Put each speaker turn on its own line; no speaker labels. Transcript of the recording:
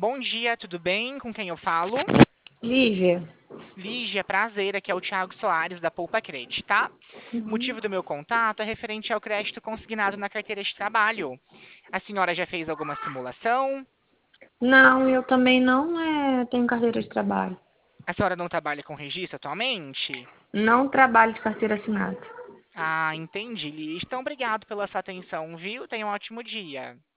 Bom dia, tudo bem? Com quem eu falo?
Lívia,
Lígia, prazer, aqui é o Thiago Soares, da Poupa Cred, tá? O motivo do meu contato é referente ao crédito consignado na carteira de trabalho. A senhora já fez alguma simulação?
não, eu também não tenho carteira de trabalho.
A senhora não trabalha com registro atualmente?
Não trabalho de carteira assinada.
Ah, entendi, Lígia. Então, obrigado pela sua atenção, viu? Tenha um ótimo dia.